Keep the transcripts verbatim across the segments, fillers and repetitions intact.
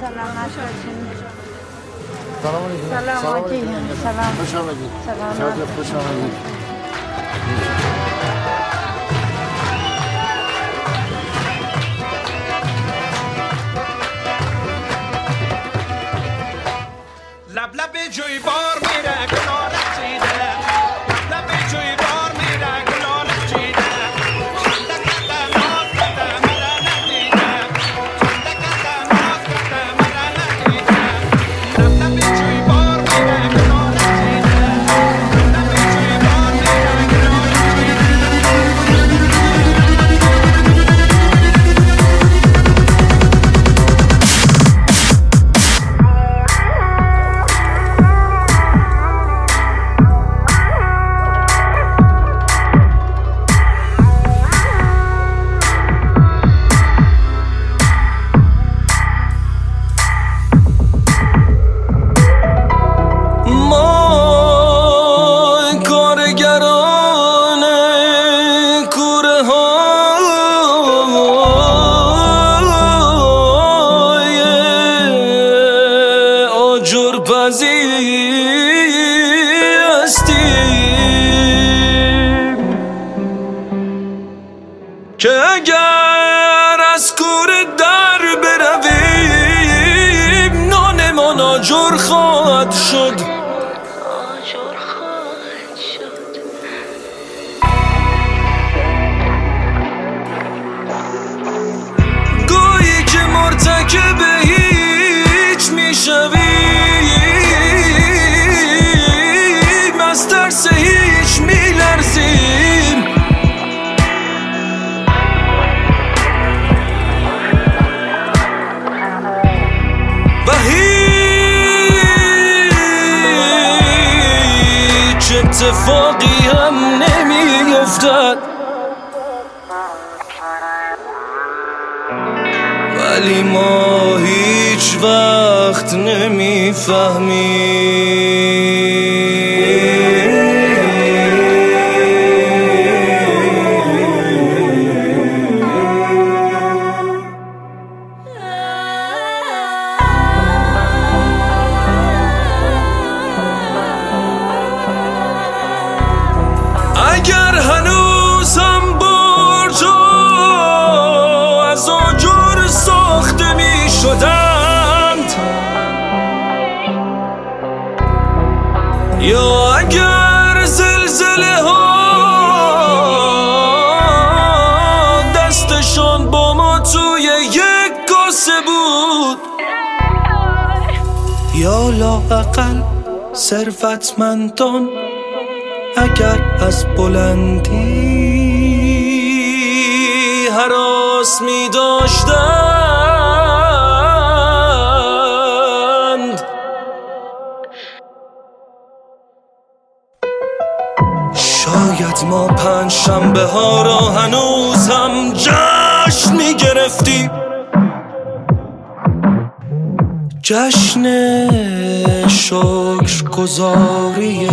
سلامت باشین. سلام علیکم. سلام علیکم. سلام. خوش آمدید. سلام. خوش آمدید. لب لب جوی بار میره گلال چیده، لب لب جوی بار میره گلال چیده، خنده کده ناز کده مرا ندیده، خنده کده ناز کده مرا ندیده، لب لب جوی بار میره گلال چیده، لب لب جوی بار میره گلال که اگر از کوره در برویم نانمان آجر خواهد شد. گویی که مرتکب هیچ میشویم، از ترس هیچ میلرزیم، و هیچ اتفاقی هم نمیافتد، ولی ما هیچ وقت نمیفهمیم. اگر هنوزم برجا از آجر ساخته می شدند، یا اگر زلزله ها دستشان با ما توی یک کاسه بود، یا لااقل ثروتمندان اگر از بلندی هراس می داشتند، شاید ما پنج شنبه ها را هنوز هم جشن می گرفتیم، جشن شکرگزاری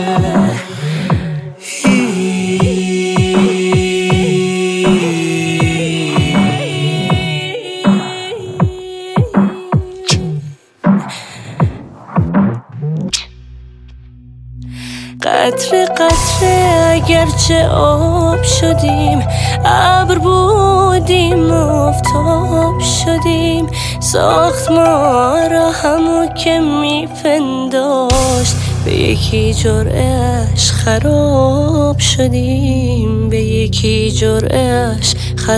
قطره قطره اگرچه آب شدیم، ابر بودیم آفتاب شدیم، ساخت ما را همو که میپنداشت، به یکی جرعه‌اش خراب شدیم، به یکی جرعه‌اش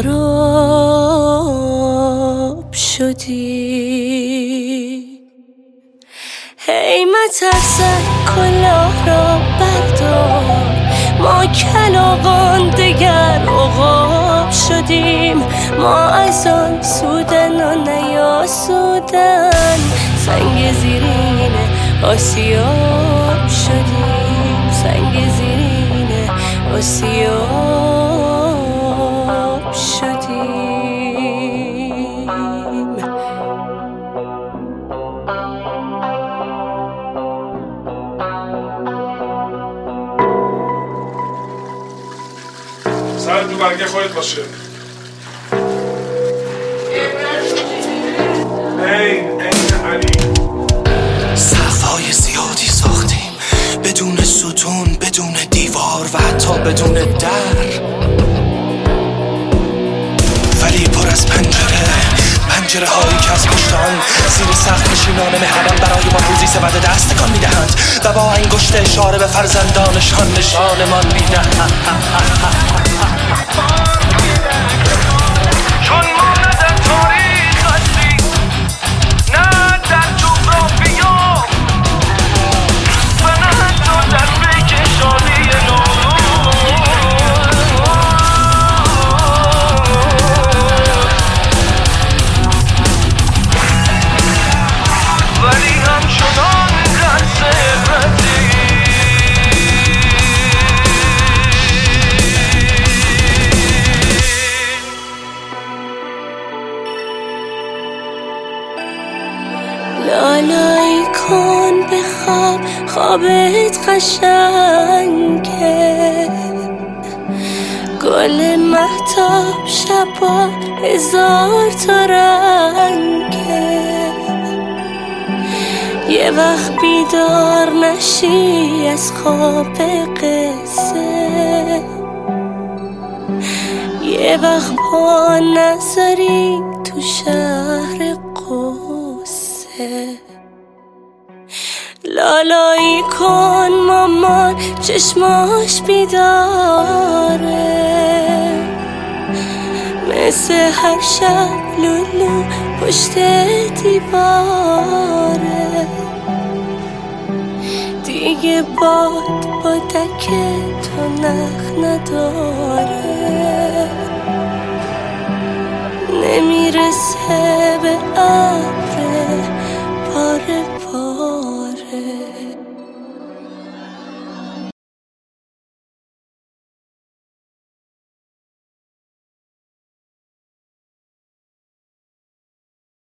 خراب شدیم. هی مترسک کلاه را بردار، ما کلاغان دگر عقاب شدیم، ما از آن سودن و نیاسودن، سنگ زیرین آسیاب شدیم، سنگ زیرین آسیاب شدیم. سرت تو برگه خودت باشه. این حتی بدون در، ولی پر از پنجره، پنجره هایی که از پشتان زیر سقف نشینان مهربان برای ما روزی سبد دست تکان میدهند و با انگشت اشاره به فرزندانشان نشانمان میدهند. چون ما نه در تاریخ هستی، نه در جغرافیا و نه حتی در بکشانی نو، ولی همچنان در ثروتی. لالایی کن بخواب، خوابت قشنگه، گل مهتاب شبا هزار تا رنگه. یه وقت بیدار نشی از خواب قصه، یه وقت پا نذاری تو شهر قصه. لالایی کن مامان چشماش بیداره، مثل هر شب لولو پشت دیواره. دیگه باد با دک تو نخ نداره، نمیرسه به عقل